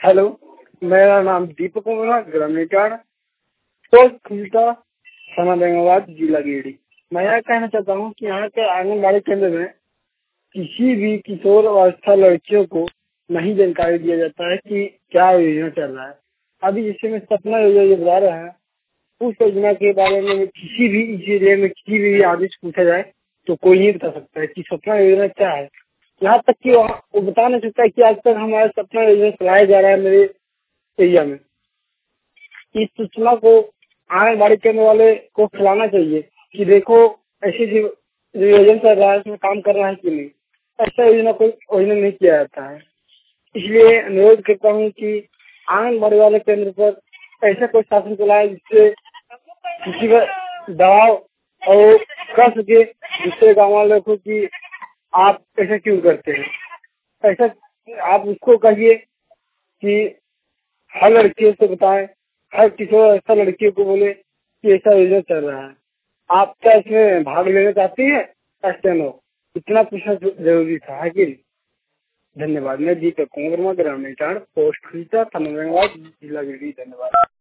Hello, मेरा नाम दीपक कुमार, ग्रामीण पोस्ट खुलता, थाना बेंगाबाद, जिला गिरिडीह। मैं यह कहना चाहता हूँ कि यहाँ के आंगनबाड़ी केंद्र में किसी भी किशोर अवस्था लड़कियों को नहीं जानकारी दिया जाता है कि क्या योजना चल रहा है। अभी जिससे मैं सपना योजना जो बता रहा है, उस योजना के बारे में किसी भी इस एरिया में किसी भी आदमी से पूछा जाए तो कोई नहीं बता सकता है कि सपना योजना क्या है। यहाँ तक कि वो बता नहीं सकता है कि आज तक हमारा सपना योजना चलाया जा रहा है मेरे एरिया में। इस सूचना को आंगनबाड़ी केंद्र वाले को खिलाना चाहिए कि देखो ऐसी जो योजना चल रहा है उसमें काम कर रहा है कि नहीं। ऐसा योजना कोई योजना नहीं किया जाता है। इसलिए अनुरोध करता हूँ कि आंगनबाड़ी वाले केंद्र पर ऐसा कोई शासन चलाए जिससे किसी का दबाव और कर सके, जिससे गाँव वालों को कि आप ऐसा क्यों करते हैं। ऐसा आप उसको कहिए कि हर लड़कियों से बताएं, हर किशोर ऐसा लड़कियों को बोले कि ऐसा योजना चल रहा है। आप क्या इसमें भाग लेना चाहती है? ऐसे नो इतना पूछना जरूरी था, है कि नहीं? धन्यवाद। मैं दीपक कुमार, ग्रामीण पोस्ट खुलता, थाना बेंगाबाद, जिला गिरिडीह। धन्यवाद।